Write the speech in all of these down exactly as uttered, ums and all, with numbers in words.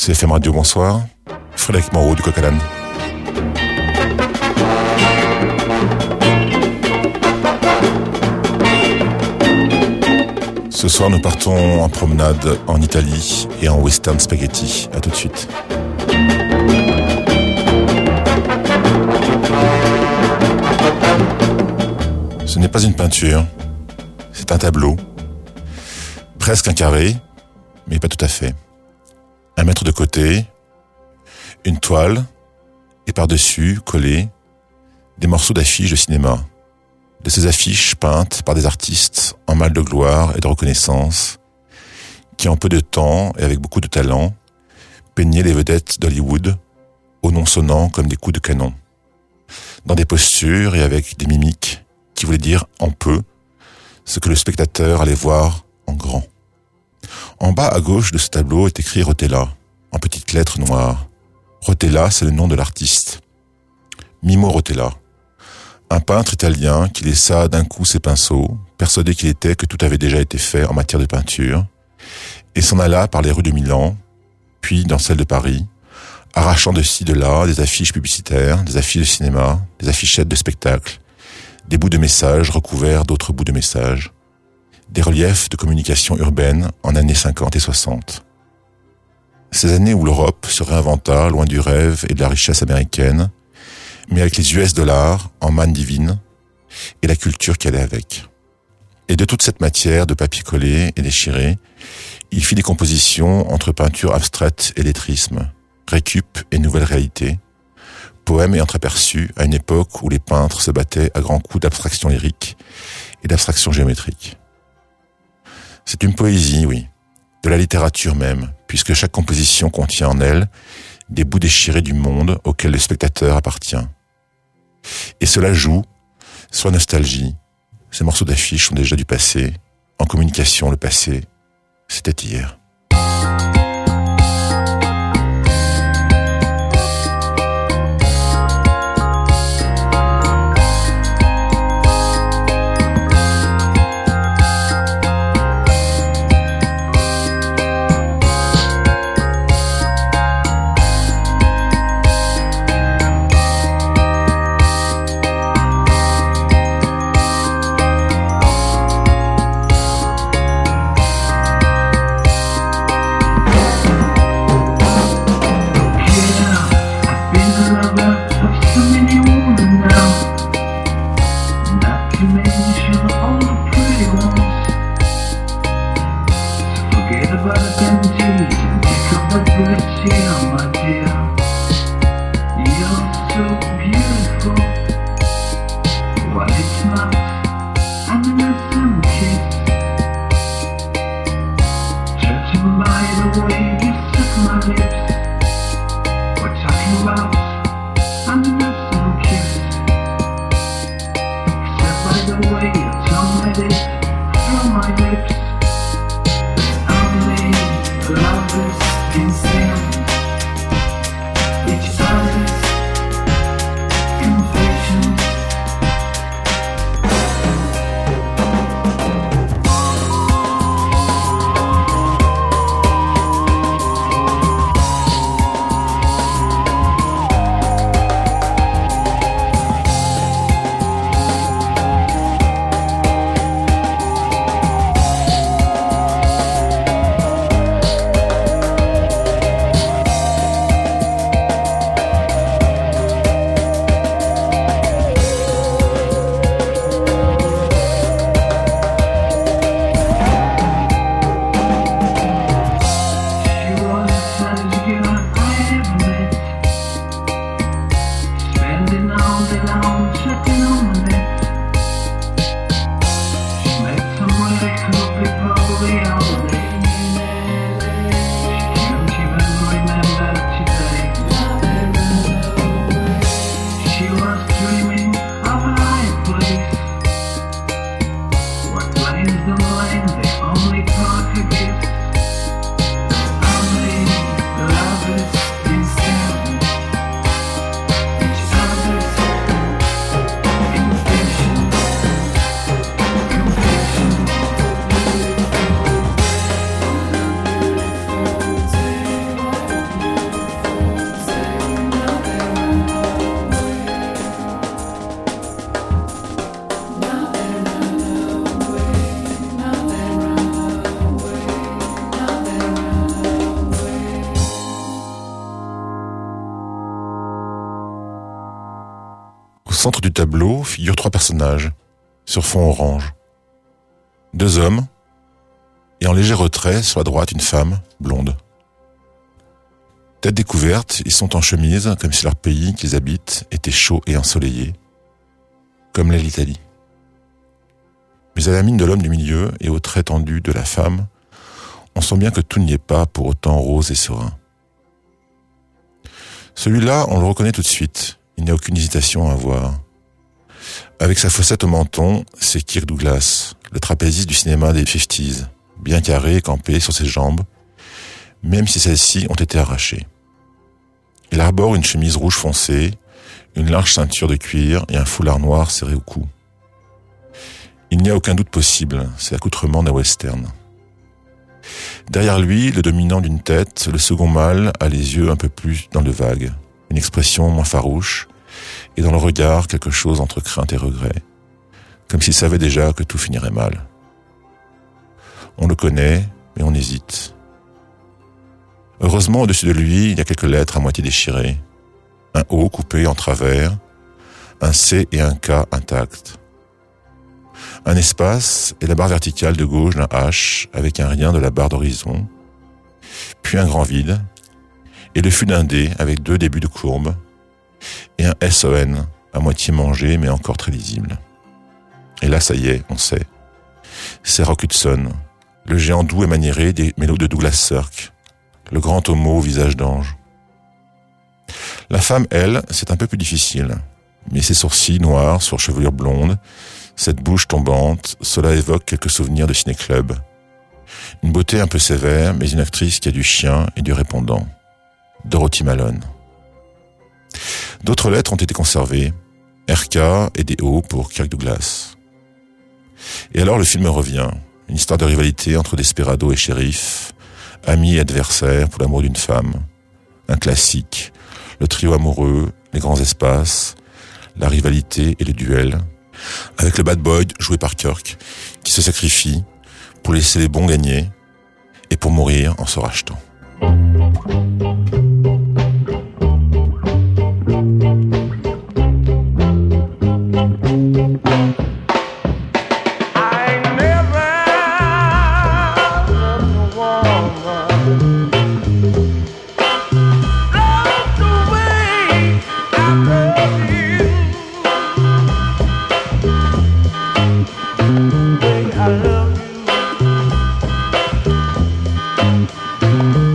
C'est F M Radio, bonsoir. Frédéric Moreau du Coq-à-l'âne. Ce soir, nous partons en promenade en Italie et en western spaghetti. À tout de suite. Ce n'est pas une peinture, c'est un tableau. Presque un carré, mais pas tout à fait. Un mètre de côté, une toile, et par-dessus, collés, des morceaux d'affiches de cinéma. De ces affiches peintes par des artistes en mal de gloire et de reconnaissance, qui en peu de temps et avec beaucoup de talent, peignaient les vedettes d'Hollywood, aux noms sonnants comme des coups de canon. Dans des postures et avec des mimiques qui voulaient dire en peu ce que le spectateur allait voir en grand. En bas à gauche de ce tableau est écrit Rotella, en petites lettres noires. Rotella, c'est le nom de l'artiste. Mimo Rotella, un peintre italien qui laissa d'un coup ses pinceaux, persuadé qu'il était que tout avait déjà été fait en matière de peinture, et s'en alla par les rues de Milan, puis dans celles de Paris, arrachant de ci de là des affiches publicitaires, des affiches de cinéma, des affichettes de spectacles, des bouts de messages recouverts d'autres bouts de messages, des reliefs de communication urbaine en années cinquante et soixante. Ces années où l'Europe se réinventa loin du rêve et de la richesse américaine, mais avec les U S dollars en manne divine et la culture qui allait avec. Et de toute cette matière de papier collé et déchiré, il fit des compositions entre peinture abstraite et lettrisme, récup et nouvelle réalité, poème et entreaperçu à une époque où les peintres se battaient à grands coups d'abstraction lyrique et d'abstraction géométrique. C'est une poésie, oui, de la littérature même, puisque chaque composition contient en elle des bouts déchirés du monde auquel le spectateur appartient. Et cela joue sur la nostalgie. Ces morceaux d'affiches sont déjà du passé. En communication, le passé, c'était hier. centre du tableau figurent trois personnages, sur fond orange. Deux hommes, et en léger retrait, sur la droite, une femme, blonde. Tête découverte, ils sont en chemise, comme si leur pays qu'ils habitent était chaud et ensoleillé, comme l'est l'Italie. Mais à la mine de l'homme du milieu et aux traits tendus de la femme, on sent bien que tout n'y est pas pour autant rose et serein. Celui-là, on le reconnaît tout de suite, il n'y a aucune hésitation à avoir. Avec sa fossette au menton, c'est Kirk Douglas, le trapéziste du cinéma des cinquantaines, bien carré et campé sur ses jambes, même si celles-ci ont été arrachées. Il arbore une chemise rouge foncé, une large ceinture de cuir et un foulard noir serré au cou. Il n'y a aucun doute possible, c'est l'accoutrement d'un western. Derrière lui, le dominant d'une tête, le second mâle a les yeux un peu plus dans le vague, une expression moins farouche, et dans le regard quelque chose entre crainte et regret, comme s'il savait déjà que tout finirait mal. On le connaît, mais on hésite. Heureusement, au-dessus de lui, il y a quelques lettres à moitié déchirées, un O coupé en travers, un C et un K intacts. Un espace et la barre verticale de gauche d'un H avec un rien de la barre d'horizon, puis un grand vide, et le fût d'un D avec deux débuts de courbe, et un S O N à moitié mangé mais encore très lisible. Et là, ça y est, on sait. C'est Rock Hudson, le géant doux et maniéré des mélos de Douglas Sirk, le grand homo au visage d'ange. La femme, elle, c'est un peu plus difficile, mais ses sourcils noirs sur chevelure blonde, cette bouche tombante, cela évoque quelques souvenirs de ciné-club. Une beauté un peu sévère, mais une actrice qui a du chien et du répondant. Dorothy Malone. D'autres lettres ont été conservées, R K et des O pour Kirk Douglas. Et alors le film revient, une histoire de rivalité entre desperado et shérif, amis et adversaires pour l'amour d'une femme, un classique, le trio amoureux, les grands espaces, la rivalité et le duel, avec le bad boy joué par Kirk, qui se sacrifie pour laisser les bons gagner et pour mourir en se rachetant. I love you.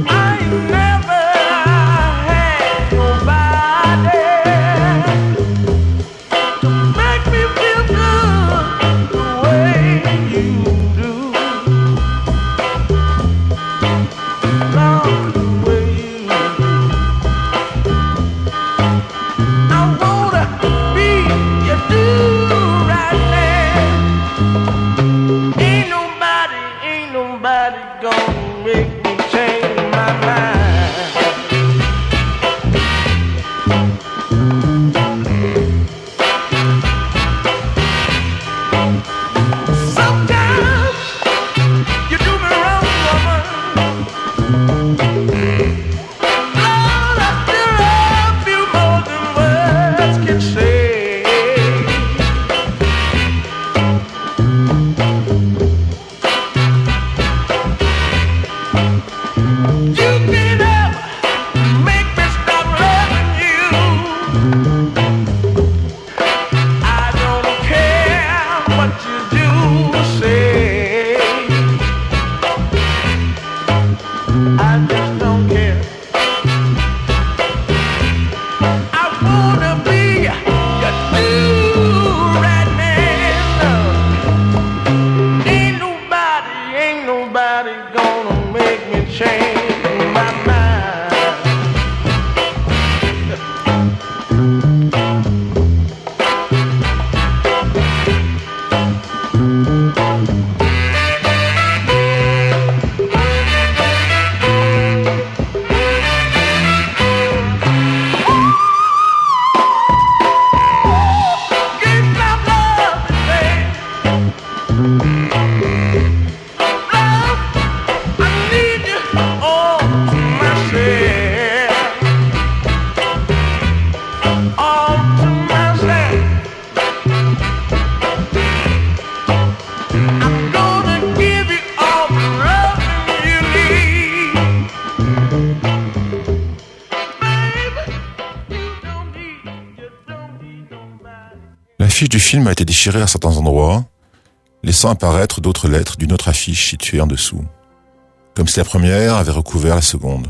L'affiche du film a été déchirée à certains endroits, laissant apparaître d'autres lettres d'une autre affiche située en dessous, comme si la première avait recouvert la seconde.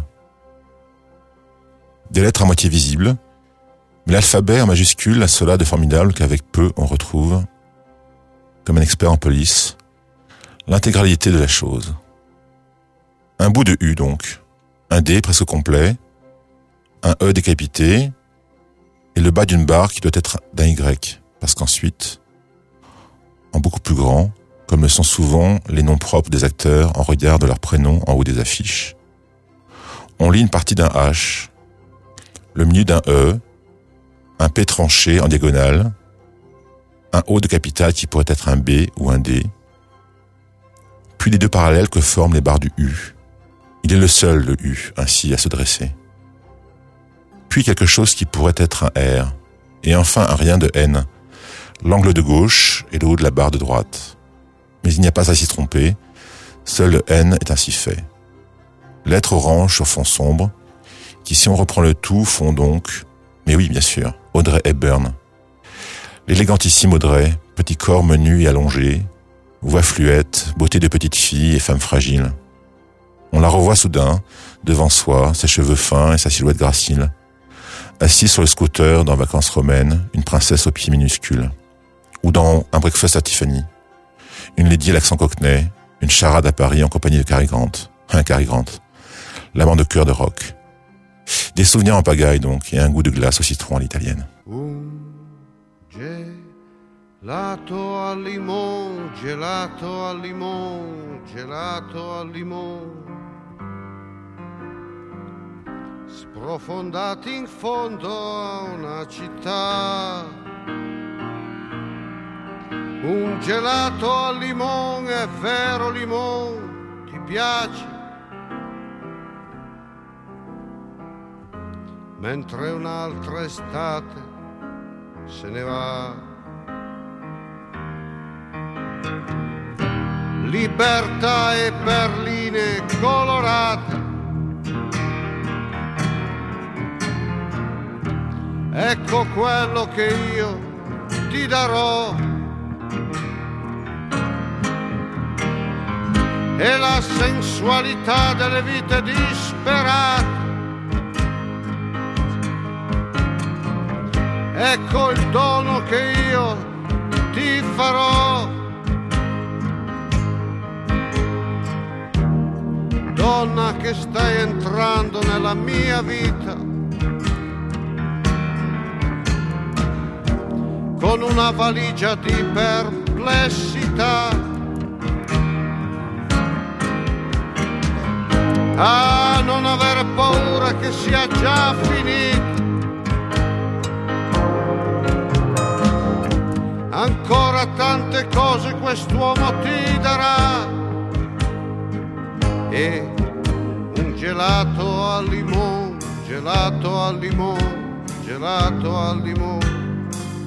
Des lettres à moitié visibles, mais l'alphabet en majuscule a cela de formidable qu'avec peu on retrouve, comme un expert en police, l'intégralité de la chose. Un bout de U donc, un D presque complet, un E décapité, et le bas d'une barre qui doit être d'un Y, parce qu'ensuite, en beaucoup plus grand, comme le sont souvent les noms propres des acteurs en regard de leur prénom en haut des affiches, on lit une partie d'un H, le milieu d'un E, un P tranché en diagonale, un O de capitale qui pourrait être un B ou un D, puis les deux parallèles que forment les barres du U. Il est le seul, le U, ainsi à se dresser. Puis quelque chose qui pourrait être un R, et enfin un rien de N, l'angle de gauche et le haut de la barre de droite. Mais il n'y a pas à s'y tromper, seul le N est ainsi fait. Lettres orange sur fond sombre, qui si on reprend le tout font donc, mais oui bien sûr, Audrey Hepburn. L'élégantissime Audrey, petit corps menu et allongé, voix fluette, beauté de petite fille et femme fragile. On la revoit soudain, devant soi, ses cheveux fins et sa silhouette gracile, assise sur le scooter dans Vacances romaines, une princesse aux pieds minuscules. Ou dans Un breakfast à Tiffany, une lady à l'accent cockney, une charade à Paris en compagnie de Cary Grant, un Cary Grant, l'amant de cœur de rock. Des souvenirs en pagaille donc, et un goût de glace au citron à l'italienne. Gelato al limone, gelato al limone, gelato al limone, sprofondati in fondo a una città. Un gelato al limone, è vero limone, ti piace? Mentre un'altra estate se ne va. Libertà e perline colorate, ecco quello che io ti darò, e la sensualità delle vite disperate, ecco il dono che io ti farò. Donna che stai entrando nella mia vita con una valigia di perplessità. Ah, non avere paura che sia già finita. Ancora tante cose quest'uomo ti darà. E un gelato al limone, gelato al limone, gelato al limone,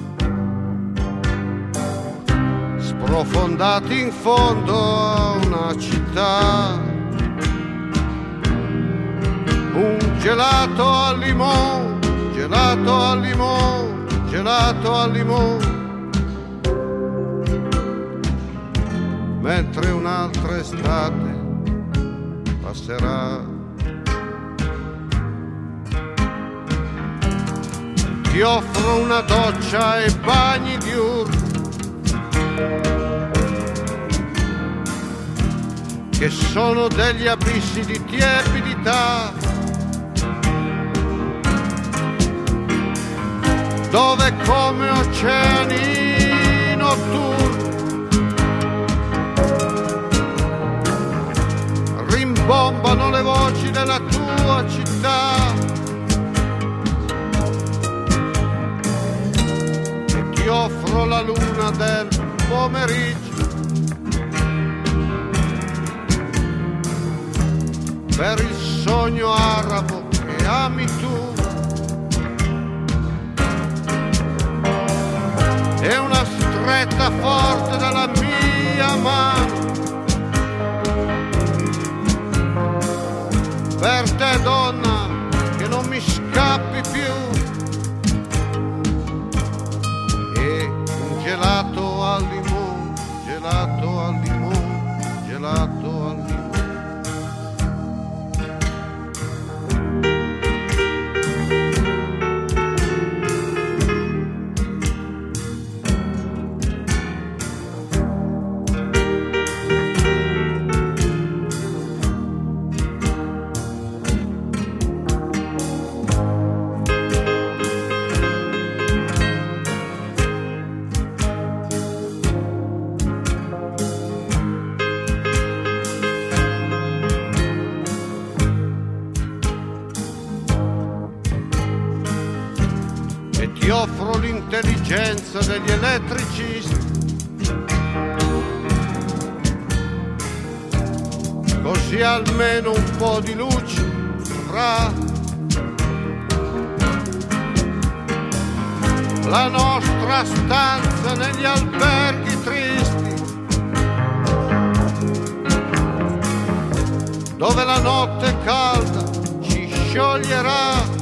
sprofondati in fondo a una città. Un gelato al limone, gelato al limone, gelato al limone, mentre un'altra estate passerà. Ti offro una doccia e bagni diurni che sono degli abissi di tiepidità, dove come oceani notturni bombano le voci della tua città, e ti offro la luna del pomeriggio per il sogno arabo che ami tu, e una stretta forte dalla mia mano per te, donna, che non mi scappi più. E un gelato al limone, gelato al limone, gelato al limone. Ti offro l'intelligenza degli elettricisti, così almeno un po' di luce fra la nostra stanza negli alberghi tristi, dove la notte calda ci scioglierà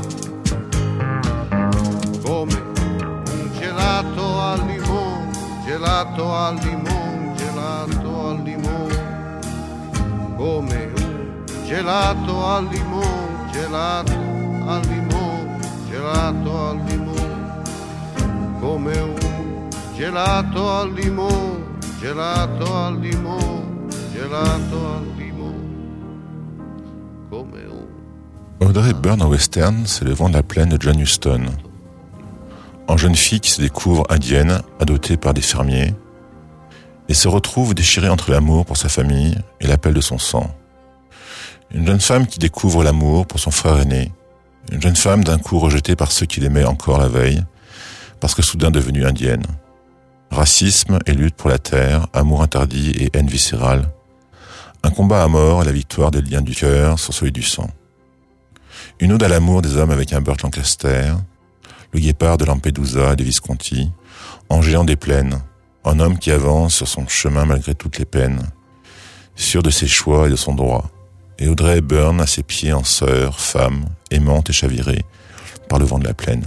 come un gelato al limone, gelato al limone, gelato al limone, come un gelato al limone, gelato al limone, gelato al limone, come un gelato al limone, gelato al limone, gelato al limone, come un... Audrey Hepburn en western, c'est le vent de la plaine de John Huston. En jeune fille qui se découvre indienne, adoptée par des fermiers, et se retrouve déchirée entre l'amour pour sa famille et l'appel de son sang. Une jeune femme qui découvre l'amour pour son frère aîné, une jeune femme d'un coup rejetée par ceux qui l'aimaient encore la veille, parce que soudain devenue indienne. Racisme et lutte pour la terre, amour interdit et haine viscérale. Un combat à mort et la victoire des liens du cœur sur celui du sang. Une ode à l'amour des hommes avec un Burt Lancaster, le guépard de Lampedusa et de Visconti, en géant des plaines, un homme qui avance sur son chemin malgré toutes les peines, sûr de ses choix et de son droit, et Audrey Hepburn à ses pieds en sœur, femme, aimante et chavirée par le vent de la plaine.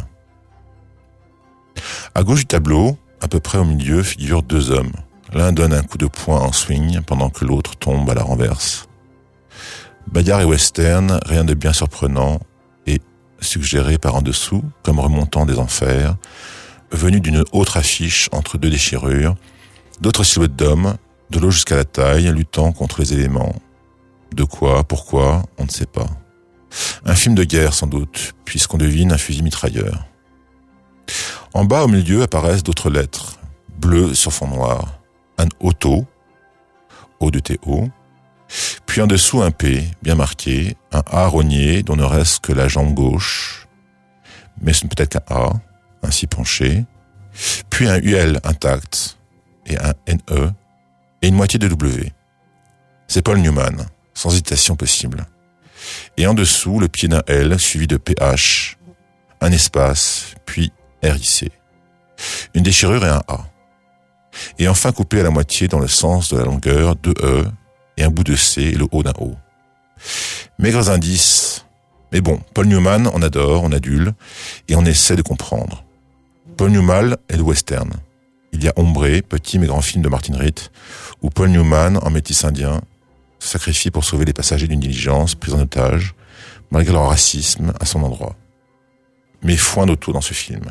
À gauche du tableau, à peu près au milieu, figurent deux hommes. L'un donne un coup de poing en swing pendant que l'autre tombe à la renverse. Bagarre et western, rien de bien surprenant, et suggéré par en dessous, comme remontant des enfers, venu d'une autre affiche entre deux déchirures, d'autres silhouettes d'hommes, de l'eau jusqu'à la taille, luttant contre les éléments. De quoi, pourquoi, on ne sait pas. Un film de guerre sans doute, puisqu'on devine un fusil mitrailleur. En bas au milieu apparaissent d'autres lettres, bleues sur fond noir. Un auto, O de T O, puis en dessous un P, bien marqué, un A rogné dont ne reste que la jambe gauche, mais ce n'est peut-être qu'un A, ainsi penché, puis un U L intact, et un N E, et une moitié de W. C'est Paul Newman, sans hésitation possible. Et en dessous, le pied d'un L suivi de P H, un espace, puis R I C. Une déchirure et un A. Et enfin coupé à la moitié dans le sens de la longueur, deux E, et un bout de C et le haut d'un O. Maigres indices. Mais bon, Paul Newman, on adore, on adule, et on essaie de comprendre. Paul Newman est le western. Il y a Ombré, petit mais grand film de Martin Ritt, où Paul Newman, en métis indien, se sacrifie pour sauver les passagers d'une diligence prise en otage, malgré leur racisme à son endroit. Mais foin d'auto dans ce film.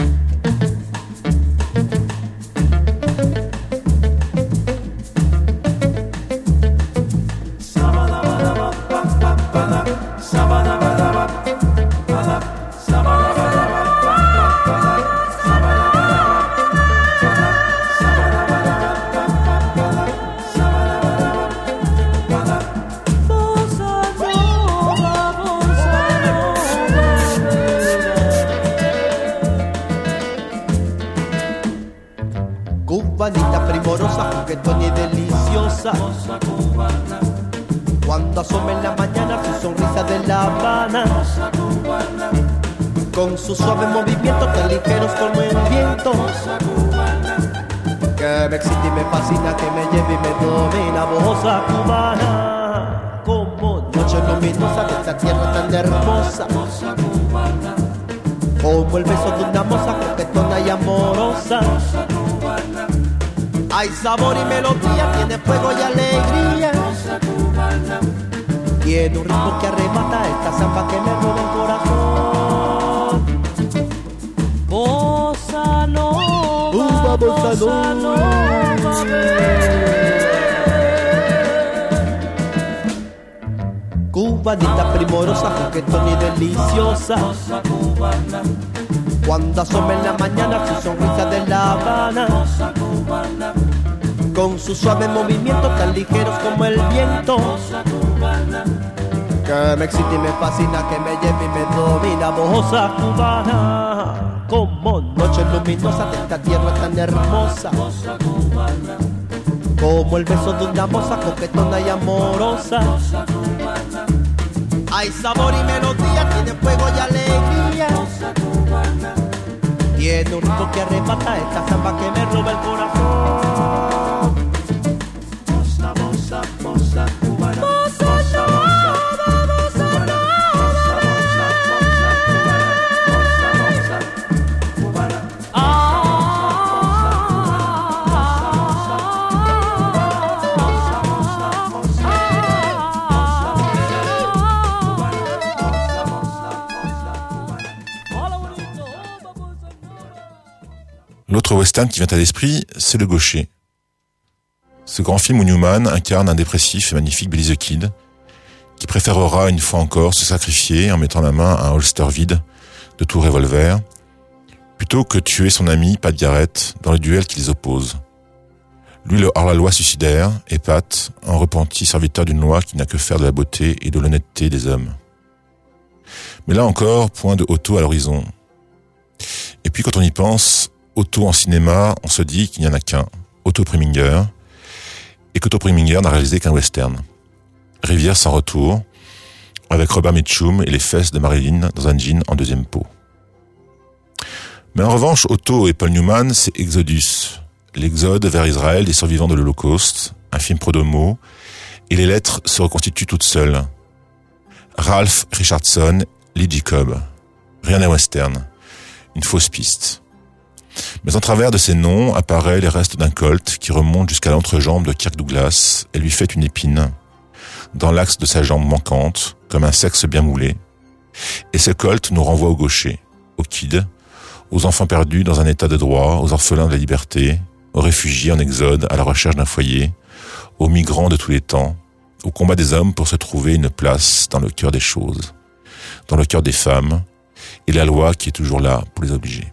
Cubanita primorosa, juguetona y deliciosa. Cuando asome en la mañana su sonrisa de La Habana, con sus suaves movimientos tan ligeros como el viento, que me excita y me fascina, que me lleva y me domina. Bossa cubana, como noche luminosa de esta tierra tan hermosa, como el beso de una moza juguetona y amorosa. Hay sabor y melodía, tiene fuego y alegría. Tiene un ritmo que arrebata, esta samba que me roba el corazón. Bossa nova, bossa nova, cubanita primorosa, juguetón y deliciosa. Cuando asoma en la mañana su sonrisa de La Habana, con sus suaves movimientos tan ligeros como el viento, que me excita y me fascina, que me lleva y me domina. Bossa cubana, como noche luminosa de esta tierra tan hermosa, como el beso de una moza coquetona y amorosa. Hay sabor y melodía, tiene fuego y alegría. Tiene un ritmo que arrebata, esta samba que me roba el corazón. Bossa, bossa, bossa cubana. Bossa nova, bossa nova, bossa cubana. L'autre western qui vient à l'esprit, c'est Le Gaucher. Ce grand film où Newman incarne un dépressif et magnifique Billy the Kid, qui préférera une fois encore se sacrifier en mettant la main à un holster vide de tout revolver, plutôt que tuer son ami Pat Garrett dans le duel qui les oppose. Lui le hors-la-loi suicidaire, et Pat, un repenti serviteur d'une loi qui n'a que faire de la beauté et de l'honnêteté des hommes. Mais là encore, point de Otto à l'horizon. Et puis quand on y pense, Otto en cinéma, on se dit qu'il n'y en a qu'un, Otto Preminger, et qu'Otto Preminger n'a réalisé qu'un western. Rivière sans retour, avec Robert Mitchum et les fesses de Marilyn dans un jean en deuxième peau. Mais en revanche, Otto et Paul Newman, c'est Exodus, l'exode vers Israël des survivants de l'Holocauste, un film pro-domo, et les lettres se reconstituent toutes seules. Ralph Richardson, Lee Jacob. Rien n'est western. Une fausse piste. Mais en travers de ces noms apparaît les restes d'un colt qui remonte jusqu'à l'entrejambe de Kirk Douglas et lui fait une épine dans l'axe de sa jambe manquante, comme un sexe bien moulé. Et ce colt nous renvoie au gaucher, aux kids, aux enfants perdus dans un état de droit, aux orphelins de la liberté, aux réfugiés en exode à la recherche d'un foyer, aux migrants de tous les temps, au combat des hommes pour se trouver une place dans le cœur des choses, dans le cœur des femmes, et la loi qui est toujours là pour les obliger.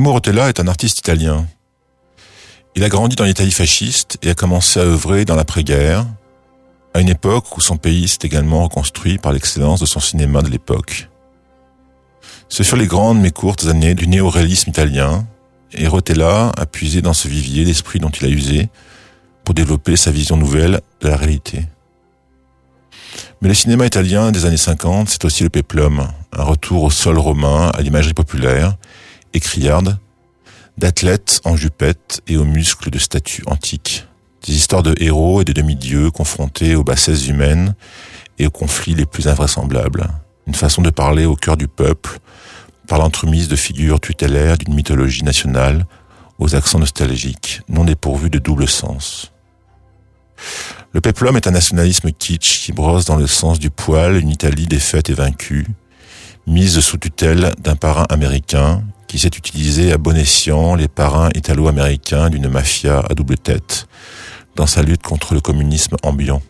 Guillermo Rotella est un artiste italien. Il a grandi dans l'Italie fasciste et a commencé à œuvrer dans l'après-guerre, à une époque où son pays s'est également reconstruit par l'excellence de son cinéma de l'époque. Ce furent les grandes mais courtes années du néo-réalisme italien, et Rotella a puisé dans ce vivier l'esprit dont il a usé pour développer sa vision nouvelle de la réalité. Mais le cinéma italien des années cinquante, c'est aussi le péplum, un retour au sol romain, à l'imagerie populaire et criarde, d'athlètes en jupette et aux muscles de statues antiques. Des histoires de héros et de demi-dieux confrontés aux bassesses humaines et aux conflits les plus invraisemblables. Une façon de parler au cœur du peuple, par l'entremise de figures tutélaires d'une mythologie nationale aux accents nostalgiques, non dépourvus de double sens. Le péplum est un nationalisme kitsch qui brosse dans le sens du poil une Italie défaite et vaincue, mise sous tutelle d'un parrain américain qui sait utiliser à bon escient les parrains italo-américains d'une mafia à double tête dans sa lutte contre le communisme ambiant.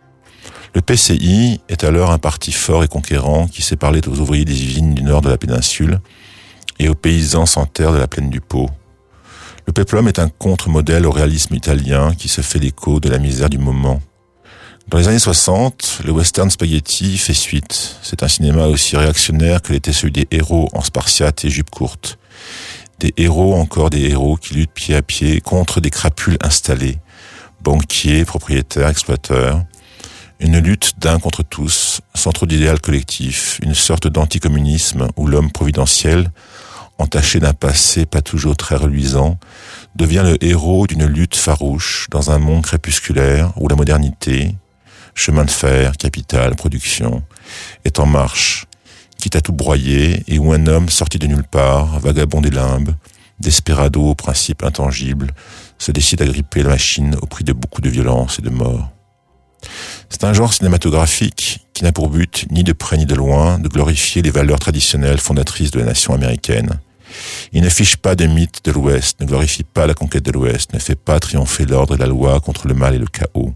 Le P C I est alors un parti fort et conquérant qui sait parler aux ouvriers des usines du nord de la péninsule et aux paysans sans terre de la plaine du Pô. Le péplum est un contre-modèle au réalisme italien qui se fait l'écho de la misère du moment. Dans les années soixante, le western spaghetti fait suite. C'est un cinéma aussi réactionnaire que l'était celui des héros en spartiate et jupe courte. Des héros, encore des héros qui luttent pied à pied contre des crapules installés, banquiers, propriétaires, exploiteurs. Une lutte d'un contre tous, sans trop d'idéal collectif, une sorte d'anticommunisme où l'homme providentiel, entaché d'un passé pas toujours très reluisant, devient le héros d'une lutte farouche dans un monde crépusculaire où la modernité, chemin de fer, capital, production, est en marche, quitte à tout broyer, et où un homme sorti de nulle part, vagabond des limbes, desperado aux principes intangibles, se décide à gripper la machine au prix de beaucoup de violence et de mort. C'est un genre cinématographique qui n'a pour but, ni de près ni de loin, de glorifier les valeurs traditionnelles fondatrices de la nation américaine. Il ne fiche pas de mythe de l'Ouest, ne glorifie pas la conquête de l'Ouest, ne fait pas triompher l'ordre et la loi contre le mal et le chaos.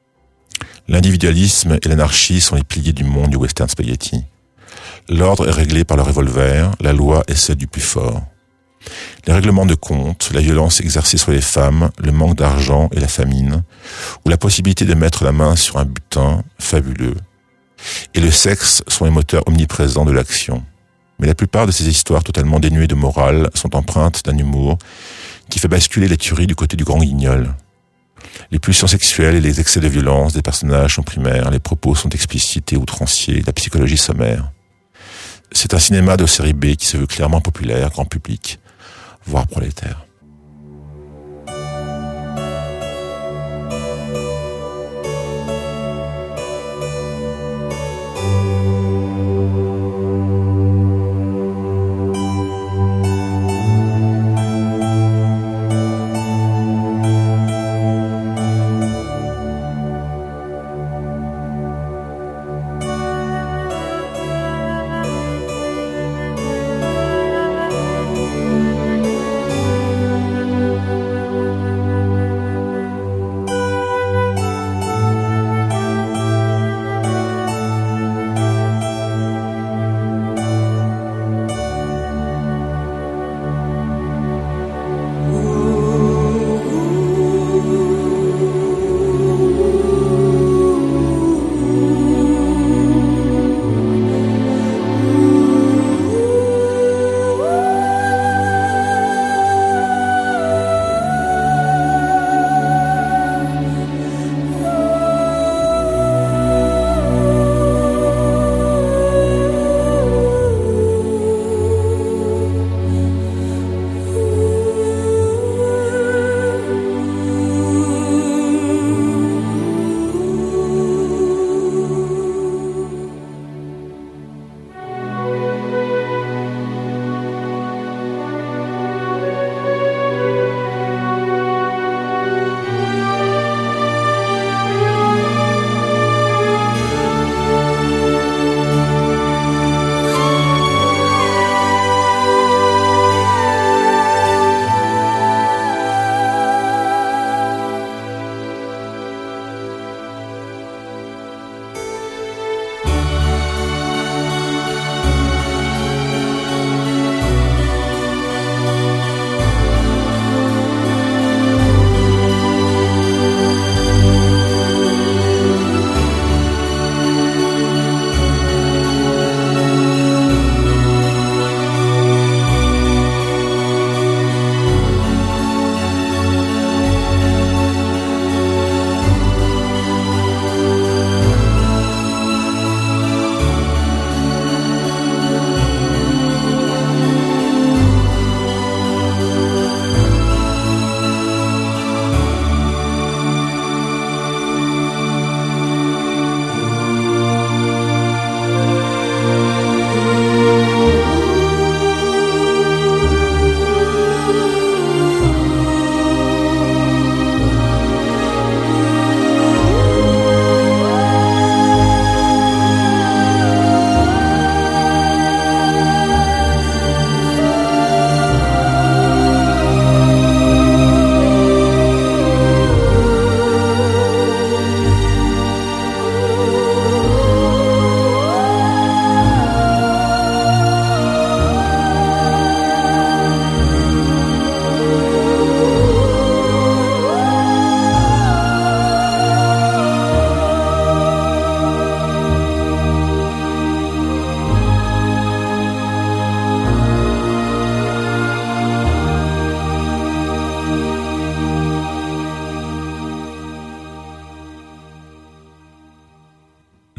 L'individualisme et l'anarchie sont les piliers du monde du western spaghetti. L'ordre est réglé par le revolver, la loi est celle du plus fort. Les règlements de compte, la violence exercée sur les femmes, le manque d'argent et la famine, ou la possibilité de mettre la main sur un butin fabuleux. Et le sexe sont les moteurs omniprésents de l'action. Mais la plupart de ces histoires totalement dénuées de morale sont empreintes d'un humour qui fait basculer les tueries du côté du grand guignol. Les pulsions sexuelles et les excès de violence des personnages sont primaires, les propos sont explicites et outranciers, la psychologie sommaire. C'est un cinéma de série B qui se veut clairement populaire, grand public, voire prolétaire.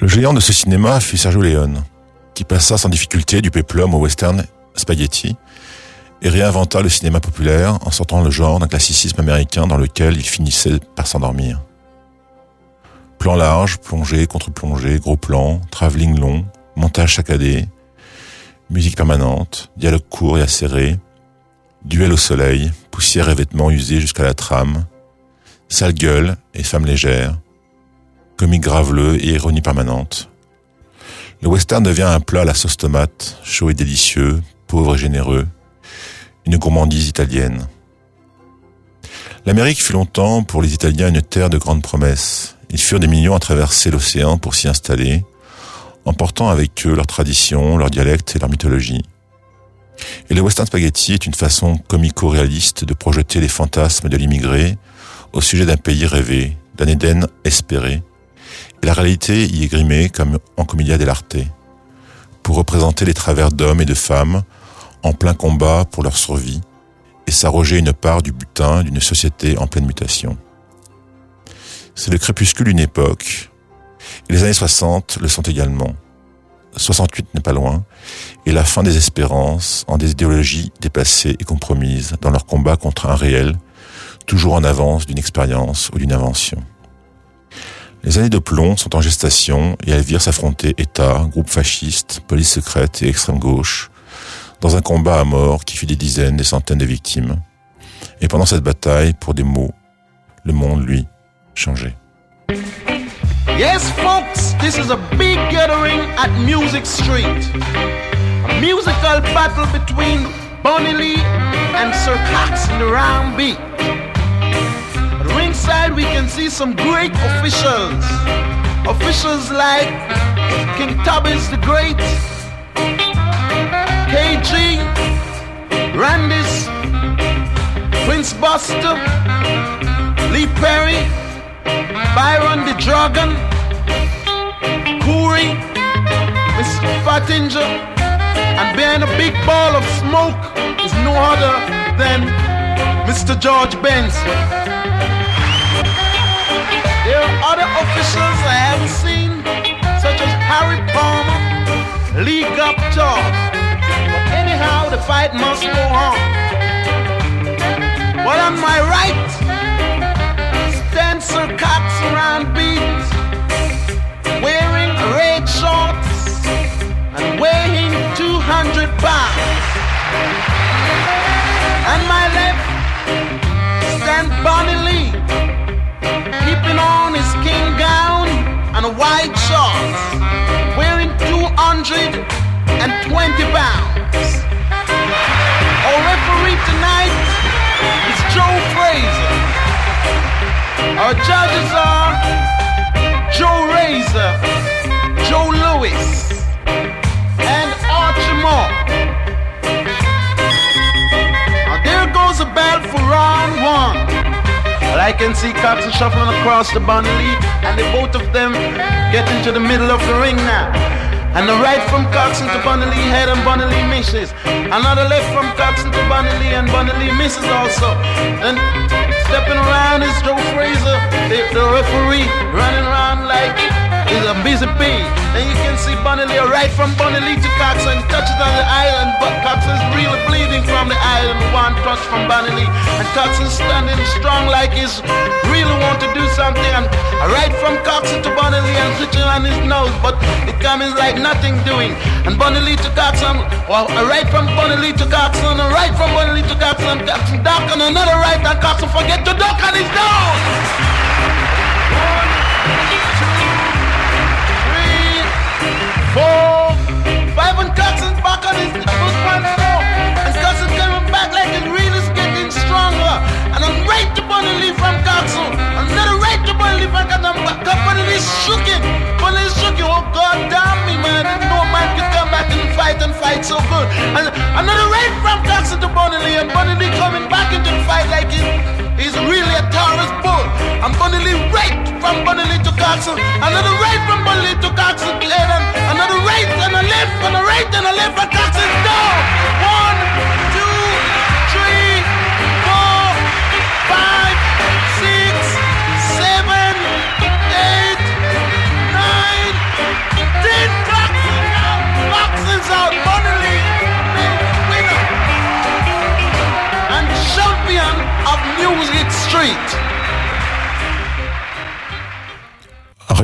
Le géant de ce cinéma fut Sergio Leone, qui passa sans difficulté du péplum au western spaghetti et réinventa le cinéma populaire en sortant le genre d'un classicisme américain dans lequel il finissait par s'endormir. Plan large, plongée contre plongée, gros plan, travelling long, montage saccadé, musique permanente, dialogue court et acéré, duel au soleil, poussière et vêtements usés jusqu'à la trame, sale gueule et femme légère, comique graveleux et ironie permanente. Le western devient un plat à la sauce tomate, chaud et délicieux, pauvre et généreux, une gourmandise italienne. L'Amérique fut longtemps pour les Italiens une terre de grandes promesses. Ils furent des millions à traverser l'océan pour s'y installer, emportant avec eux leurs traditions, leurs dialectes et leur mythologie. Et le western spaghetti est une façon comico-réaliste de projeter les fantasmes de l'immigré au sujet d'un pays rêvé, d'un Éden espéré, et la réalité y est grimée comme en commedia dell'arte, pour représenter les travers d'hommes et de femmes en plein combat pour leur survie et s'arroger une part du butin d'une société en pleine mutation. C'est le crépuscule d'une époque, et les années soixante le sont également. soixante-huit n'est pas loin, et la fin des espérances en des idéologies dépassées et compromises dans leur combat contre un réel, toujours en avance d'une expérience ou d'une invention. Les années de plomb sont en gestation et elles virent s'affronter État, groupes fascistes, police secrète et extrême gauche, dans un combat à mort qui fit des dizaines, des centaines de victimes. Et pendant cette bataille, pour des mots, le monde, lui, changeait. Yes, folks, this is a big gathering at Music Street. A musical battle between Bunny Lee and Sir Cox in the round beat. At ringside, we can see some great officials. Officials like King Tubby's the Great, K G, Randis, Prince Buster, Lee Perry, Byron the Dragon, Corey, Mister Fattinger, and behind a big ball of smoke is no other than Mister George Benson. There are other officials I haven't seen, such as Harry Palmer, Lee Gupta. But anyhow, the fight must go on. But on my right, Sir Cox around beat, wearing red shorts and weighing two hundred pounds. On my left stand Bunny Lee, keeping on his king gown and a white shorts, wearing two hundred twenty pounds. Our referee tonight is Joe Fraser. Our judges are Joe Razor, Joe Lewis, and Archie Moore. Now there goes a bell for round one. Well, I can see Coxon shuffling across the Bunny Lee, and the both of them get into the middle of the ring now. And the right from Coxon to Bunny Lee head and Bunny Lee misses. Another left from Coxon to Bunny Lee and Bunny Lee misses also. And stepping around is Joe Fraser, the, the referee, running around like he's a busy bee. Then you can see Bunny Lee right from Bunny Lee to Coxon, touches on the island, but Coxon's really bleeding from the island. One touch from Bunny Lee, and Coxon standing strong like he's really want to do something. And right from Coxon to Bunny Lee and switching on his nose, but it comes like nothing doing. And Bunny Lee to Coxon, well, right from Bunny Lee to Coxon, and right from Bunny Lee to Coxon, Coxon duck and another right, and Coxon forget to duck on his nose. One, two, three, four, five, and Coxon's back on his foot once more. And Coxon coming back like it really is getting stronger. And I'm right to Bunny Lee from Coxon. Another right to Bunny Lee from Coxon. Bunny Lee shook it. Bunny Lee shook it. Oh, God damn me, man. No man could come back and fight and fight so good. And another right from Coxon to Bunny Lee. And Bunny Lee coming back into the fight like it. He's really a Taurus bull. And Bunny Lee right from Bunny Lee to Coxon. Another right from Bunny Lee to Coxon. And another right and a left and a right and a left and Coxon down. One, two, three, four, five, six, seven, eight, nine,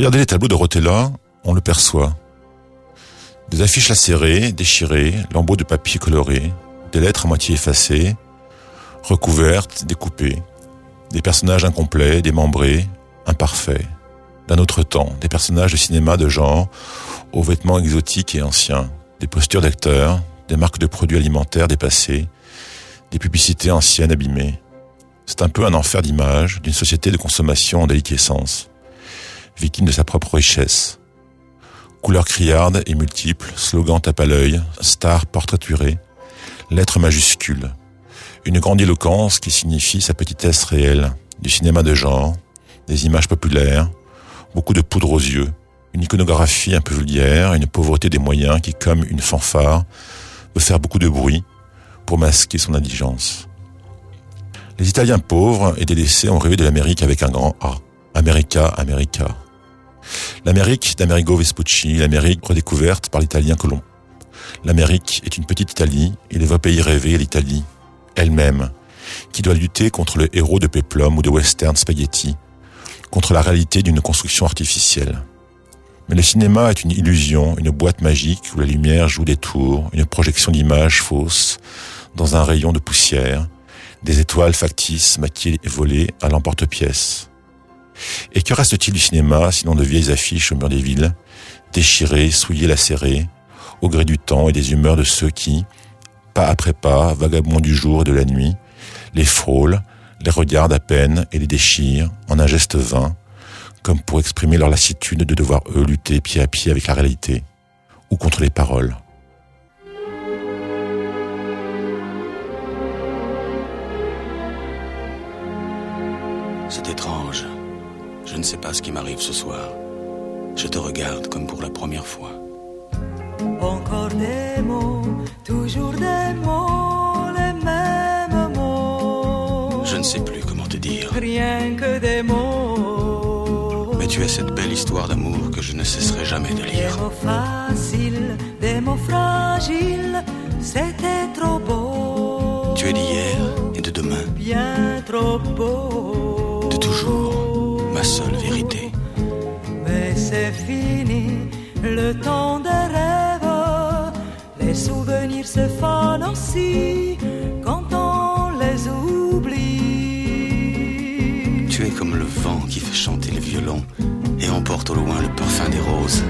regarder les tableaux de Rotella, on le perçoit. Des affiches lacérées, déchirées, lambeaux de papier colorés, des lettres à moitié effacées, recouvertes, découpées, des personnages incomplets, démembrés, imparfaits, d'un autre temps, des personnages de cinéma de genre, aux vêtements exotiques et anciens, des postures d'acteurs, des marques de produits alimentaires dépassées, des publicités anciennes abîmées. C'est un peu un enfer d'image d'une société de consommation en déliquescence, victime de sa propre richesse. Couleurs criardes et multiples, slogans tape à l'œil, stars portraiturées, lettres majuscules. Une grandiloquence qui signifie sa petitesse réelle, du cinéma de genre, des images populaires, beaucoup de poudre aux yeux, une iconographie un peu vulgaire, une pauvreté des moyens qui, comme une fanfare, veut faire beaucoup de bruit pour masquer son indigence. Les Italiens pauvres et délaissés ont rêvé de l'Amérique avec un grand A. America, America. L'Amérique d'Amerigo Vespucci, l'Amérique redécouverte par l'Italien Colomb. L'Amérique est une petite Italie et le vrai pays rêvé est l'Italie, elle-même, qui doit lutter contre le héros de péplum ou de western spaghetti, contre la réalité d'une construction artificielle. Mais le cinéma est une illusion, une boîte magique où la lumière joue des tours, une projection d'images fausses dans un rayon de poussière, des étoiles factices maquillées et volées à l'emporte-pièce. Et que reste-t-il du cinéma, sinon de vieilles affiches au mur des villes, déchirées, souillées, lacérées, au gré du temps et des humeurs de ceux qui, pas après pas, vagabonds du jour et de la nuit, les frôlent, les regardent à peine et les déchirent en un geste vain, comme pour exprimer leur lassitude de devoir eux lutter pied à pied avec la réalité, ou contre les paroles. C'est étrange. Je ne sais pas ce qui m'arrive ce soir. Je te regarde comme pour la première fois. Encore des mots, toujours des mots, les mêmes mots. Je ne sais plus comment te dire. Rien que des mots. Mais tu as cette belle histoire d'amour que je ne cesserai jamais de lire. Des mots faciles, des mots fragiles, c'était trop beau. Tu es d'hier et de demain. Bien trop beau. De toujours, ma seule vérité. Mais c'est fini, le temps des rêves. Les souvenirs se fanent aussi quand on les oublie. Tu es comme le vent qui fait chanter le violon et emporte au loin le parfum des roses.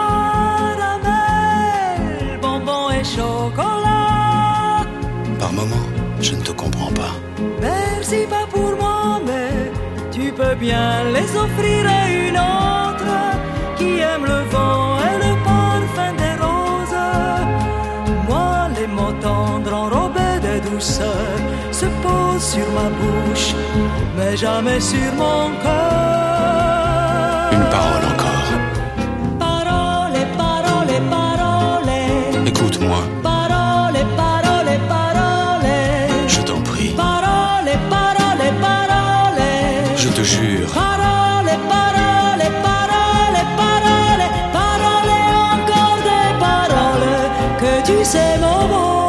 Caramel, bonbons et chocolat. Par moments, je ne te comprends pas. Merci pas pour moi, mais tu peux bien les offrir à une autre qui aime le vent et le parfum des roses. Moi, les mots tendres enrobés de douceur se posent sur ma bouche, mais jamais sur mon cœur. Une parole encore. Parole, parole, parole. Écoute-moi. Parole, parole, parole. Je t'en prie. Parole, parole, parole. Je te jure. Parole, parole, parole, parole. Parole, encore des paroles que tu sais mon mot.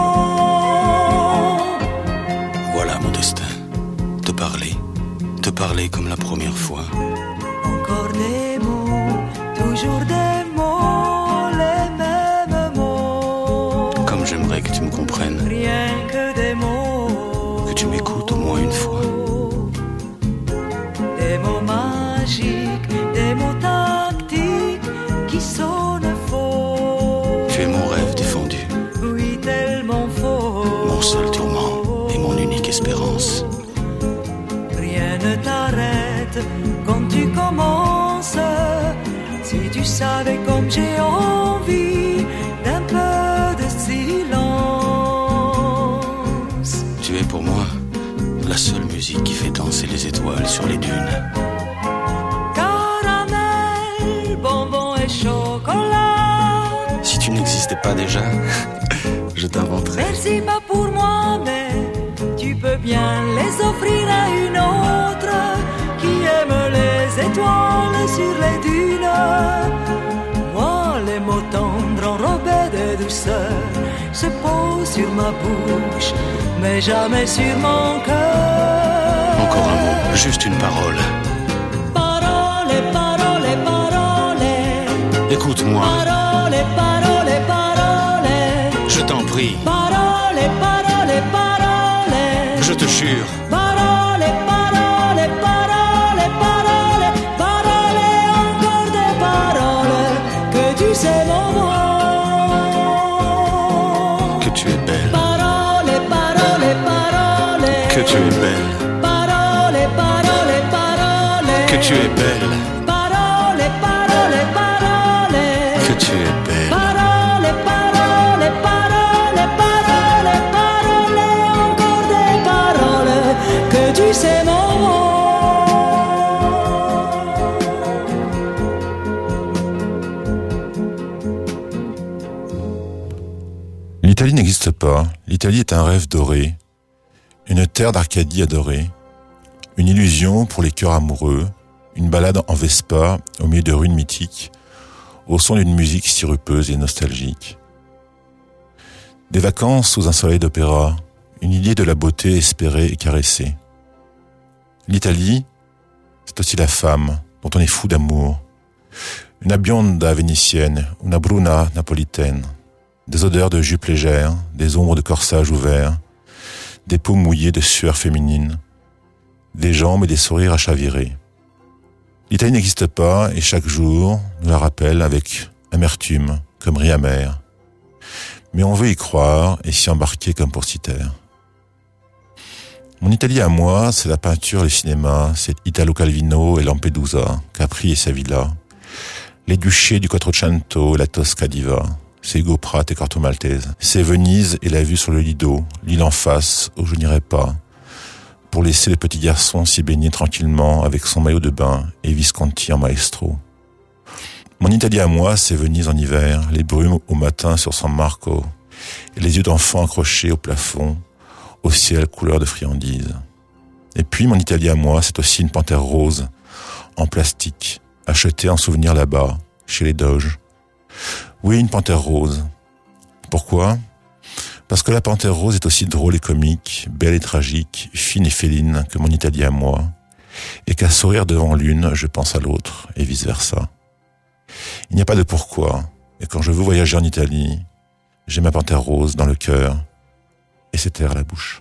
Voilà mon destin. Te parler. Te parler comme la première fois. Encore des mots, toujours des mots, les mêmes mots. Comme j'aimerais que tu me comprennes. Rien que des mots. Que tu m'écoutes au moins une fois. Des mots magiques, des mots tactiques qui sonnent faux. Tu es mon rêve défendu. Oui, tellement faux. Mon seul tourment et mon unique espérance. Rien ne t'arrête quand tu commences. Si tu savais comme j'ai envie d'un peu de silence. Tu es pour moi la seule musique qui fait danser les étoiles sur les dunes. Caramel, bonbons et chocolat. Si tu n'existais pas déjà, je t'inventerais. Merci pas pour moi, mais tu peux bien les offrir à une autre qui aime les étoiles sur les dunes. Moi, les mots tendres enrobés de douceur se posent sur ma bouche, mais jamais sur mon cœur. Encore un mot, juste une parole. Parole, parole, parole. Écoute-moi. Parole, parole, parole. Je t'en prie. Parole, parole, parole. Je te jure. Parole, parole, parole, parole. Parole, encore des paroles. Que tu sais mon mot. Que tu es belle. Parole, parole, parole. Que tu es belle. Parole, parole, parole. Que tu es belle. Parole, parole, parole. Que tu es belle. Parole, parole, parole, parole, parole, encore des paroles, que tu sais mon mot. L'Italie n'existe pas. L'Italie est un rêve doré, une terre d'Arcadie adorée, une illusion pour les cœurs amoureux, une balade en Vespa au milieu de ruines mythiques, au son d'une musique sirupeuse et nostalgique. Des vacances sous un soleil d'opéra, une idée de la beauté espérée et caressée. L'Italie, c'est aussi la femme dont on est fou d'amour, une bionda vénitienne, una bruna napolitaine, des odeurs de jupes légères, des ombres de corsage ouverts, des peaux mouillées de sueur féminine, des jambes et des sourires à chavirer. L'Italie n'existe pas et chaque jour nous la rappelle avec amertume, comme riz amer. Mais on veut y croire et s'y embarquer comme pour s'y taire. Mon Italie à moi, c'est la peinture et le cinéma, c'est Italo Calvino et Lampedusa, Capri et sa villa, les duchés du Quattrocento et la Tosca diva, c'est Hugo Pratt et Corto Maltese, c'est Venise et la vue sur le Lido, l'île en face où je n'irai pas, pour laisser le petit garçon s'y baigner tranquillement avec son maillot de bain et Visconti en maestro. Mon Italie à moi, c'est Venise en hiver, les brumes au matin sur San Marco, et les yeux d'enfant accrochés au plafond, au ciel couleur de friandises. Et puis mon Italie à moi, c'est aussi une panthère rose, en plastique, achetée en souvenir là-bas, chez les Doges. Oui, une panthère rose. Pourquoi ? Parce que la panthère rose est aussi drôle et comique, belle et tragique, fine et féline que mon Italie à moi, et qu'à sourire devant l'une, je pense à l'autre, et vice-versa. Il n'y a pas de pourquoi, et quand je veux voyager en Italie, j'ai ma panthère rose dans le cœur, et cet air à la bouche.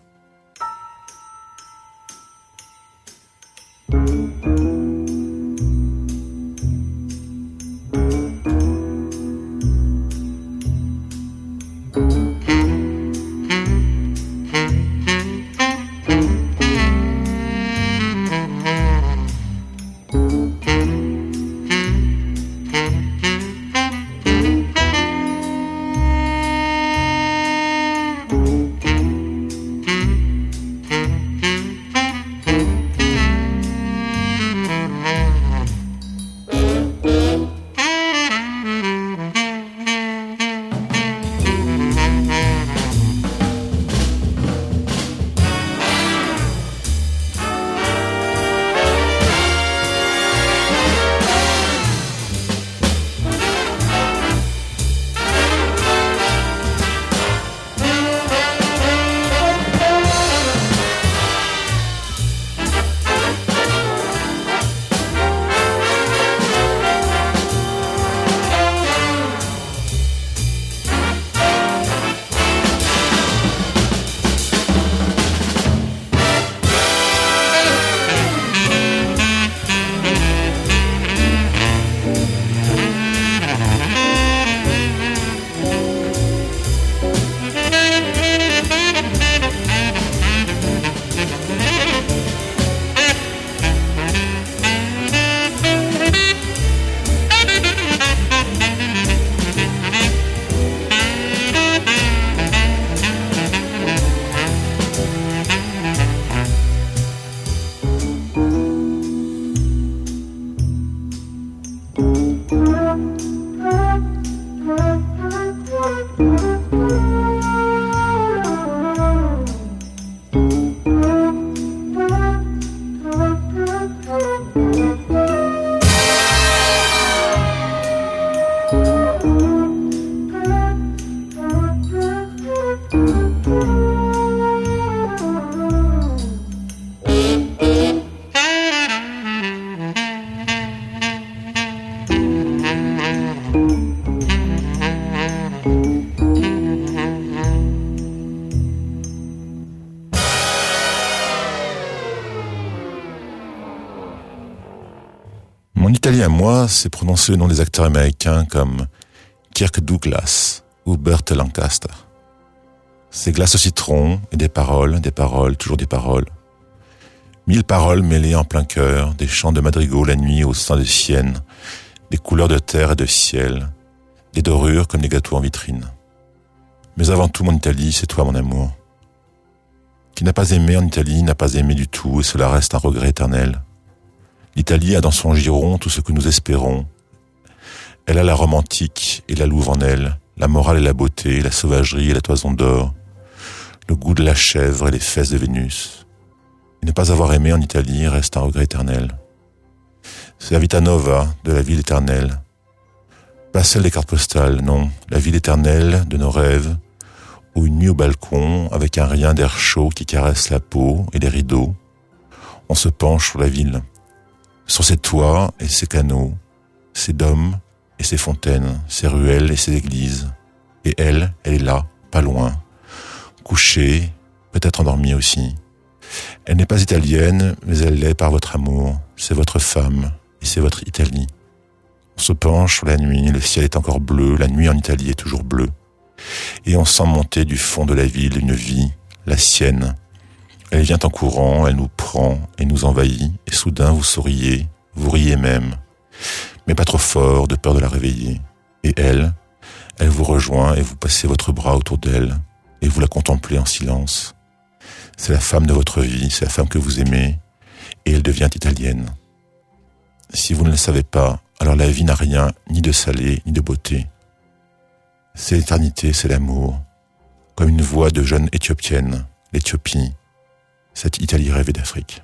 Mon italien à moi, c'est prononcer le nom des acteurs américains comme Kirk Douglas ou Burt Lancaster. C'est glace au citron et des paroles, des paroles, toujours des paroles. Mille paroles mêlées en plein cœur, des chants de madrigaux la nuit au sein des siennes, des couleurs de terre et de ciel, des dorures comme des gâteaux en vitrine. Mais avant tout, mon Italie, c'est toi, mon amour. Qui n'a pas aimé en Italie n'a pas aimé du tout, et cela reste un regret éternel. L'Italie a dans son giron tout ce que nous espérons. Elle a la romantique et la louve en elle, la morale et la beauté, la sauvagerie et la toison d'or, le goût de la chèvre et les fesses de Vénus. Et ne pas avoir aimé en Italie reste un regret éternel. C'est la vita nova de la ville éternelle. Pas celle des cartes postales, non, la ville éternelle de nos rêves, où une nuit au balcon, avec un rien d'air chaud qui caresse la peau et les rideaux, on se penche sur la ville, sur ses toits et ses canaux, ses dômes et ses fontaines, ses ruelles et ses églises. Et elle, elle est là, pas loin, couchée, peut-être endormie aussi. Elle n'est pas italienne, mais elle l'est par votre amour. C'est votre femme et c'est votre Italie. On se penche sur la nuit, le ciel est encore bleu, la nuit en Italie est toujours bleue. Et on sent monter du fond de la ville une vie, la sienne. Elle vient en courant, elle nous prend et nous envahit, et soudain vous souriez, vous riez même, mais pas trop fort, de peur de la réveiller. Et elle, elle vous rejoint et vous passez votre bras autour d'elle, et vous la contemplez en silence. C'est la femme de votre vie, c'est la femme que vous aimez, et elle devient italienne. Si vous ne le savez pas, alors la vie n'a rien, ni de salé, ni de beauté. C'est l'éternité, c'est l'amour, comme une voix de jeune éthiopienne, l'Éthiopie, cette Italie rêvée d'Afrique.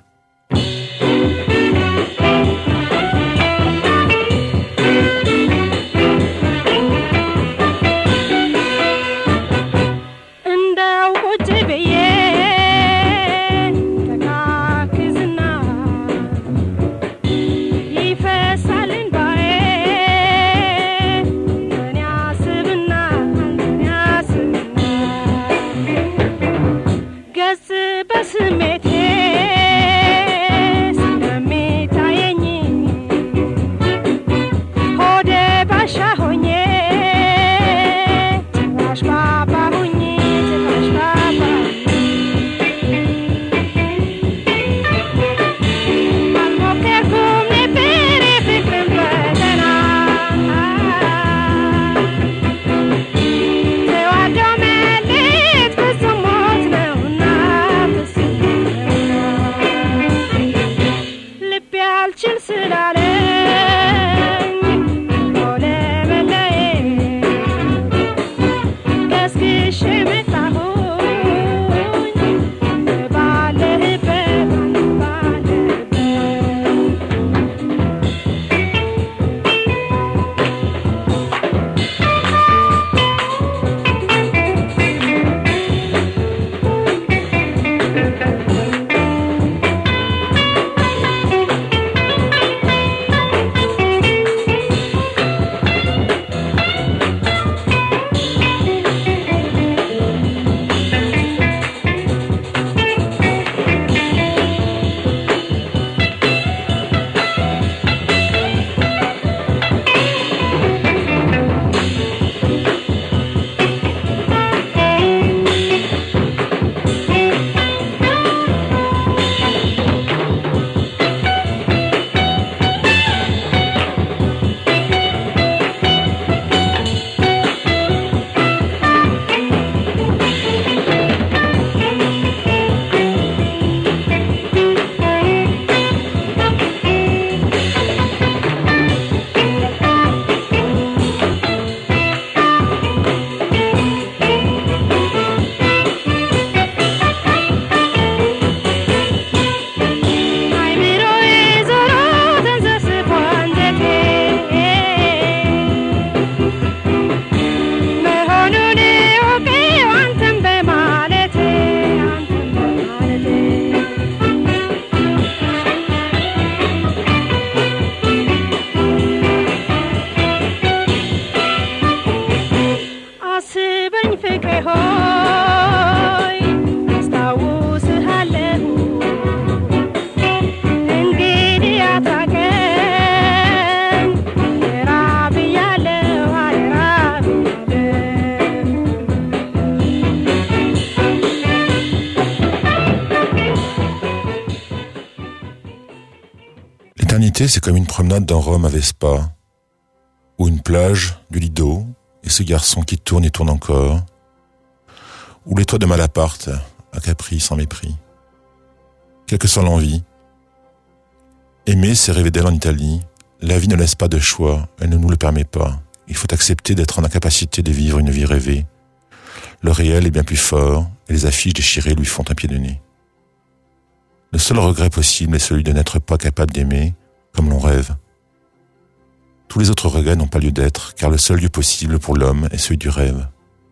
L'éternité, c'est comme une promenade dans Rome à Vespa, ou une plage du Lido, et ce garçon qui tourne et tourne encore, ou les toits de Malaparte, à Capri sans mépris. Quelle que soit l'envie, aimer, c'est rêver d'elle en Italie. La vie ne laisse pas de choix, elle ne nous le permet pas. Il faut accepter d'être en incapacité de vivre une vie rêvée. Le réel est bien plus fort, et les affiches déchirées lui font un pied de nez. Le seul regret possible est celui de n'être pas capable d'aimer comme l'on rêve. Tous les autres regrets n'ont pas lieu d'être, car le seul lieu possible pour l'homme est celui du rêve.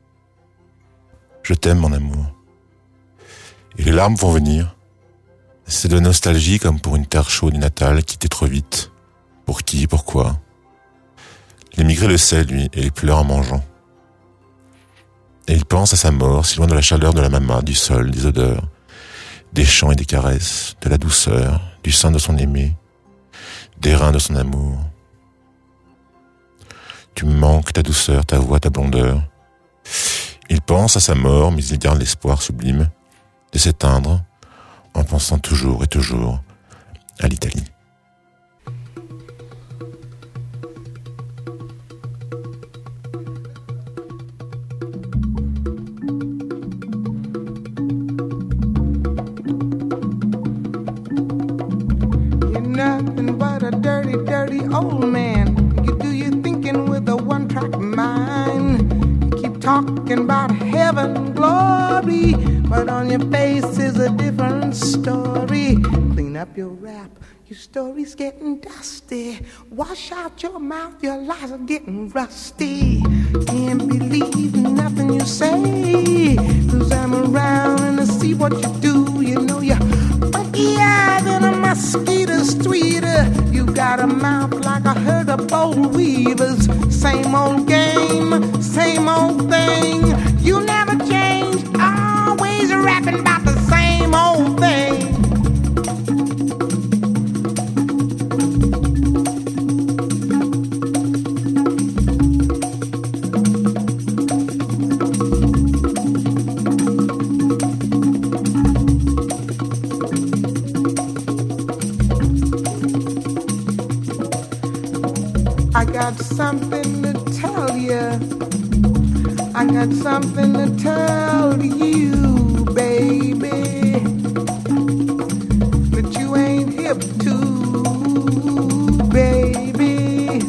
Je t'aime, mon amour. Et les larmes vont venir. C'est de la nostalgie comme pour une terre chaude et natale quittée trop vite. Pour qui, pourquoi? L'émigré le sait, lui, et il pleure en mangeant. Et il pense à sa mort, si loin de la chaleur de la mama, du sol, des odeurs, des chants et des caresses, de la douceur, du sein de son aimé, des reins de son amour. Tu me manques, ta douceur, ta voix, ta blondeur. Il pense à sa mort, mais il garde l'espoir sublime de s'éteindre en pensant toujours et toujours à l'Italie. You're nothing but a dirty, dirty old man. You do your thinking with a one-track mind. Talking about heaven and glory, but on your face is a different story. Clean up your rap, your story's getting dusty. Wash out your mouth, your lies are getting rusty. Can't believe nothing you say, 'cause I'm around and I see what you do. You know you're funkier than a mosquito's tweeter. You got a mouth like a herd of bold weavers. Same old game, same old thing. You never change, always rapping about the same old thing. I got something to tell you. I got something to tell you, baby, that you ain't hip to, baby.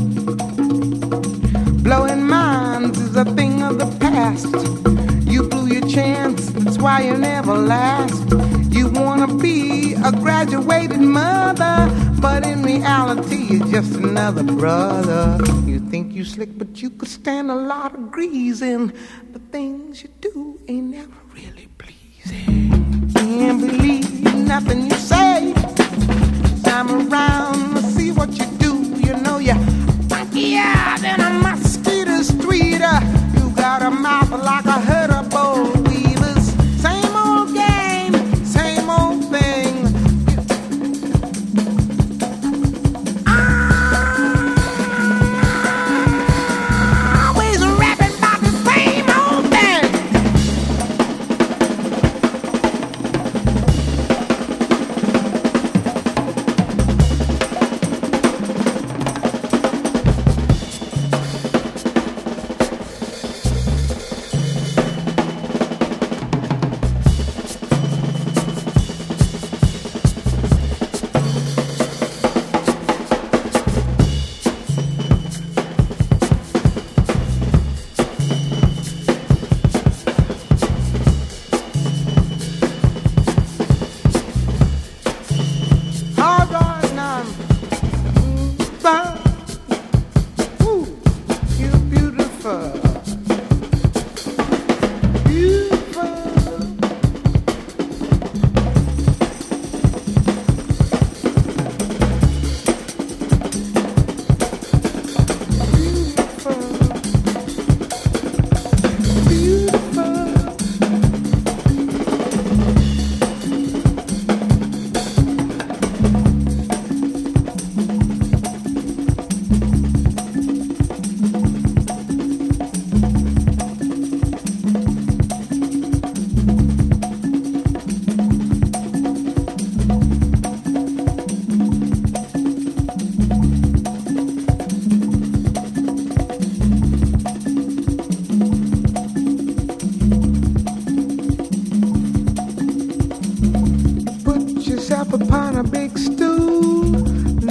Blowing minds is a thing of the past. You blew your chance, that's why you never last. You wanna be a graduated mother, but in reality you're just another brother. You think you slick, but you could stand a lot of greasing. The things you do ain't never really pleasing. Can't believe nothing you say. I'm around to see what you do. You know you're funkier than a mosquito's tweeter. You got a mouth like a herd of bold weavers. Same old game, same old thing.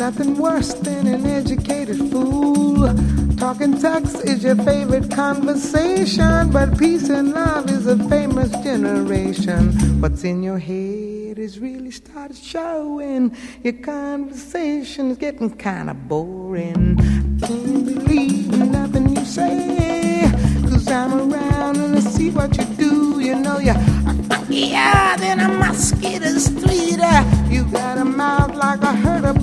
nothing worse than an educated fool. Talking text is your favorite conversation, but peace and love is a famous generation. What's in your head is really started showing. Your conversation is getting kind of boring. I can't believe nothing you say, 'cause I'm around and I see what you do. You know you're funkier than a mosquito street. You got a mouth like a herd of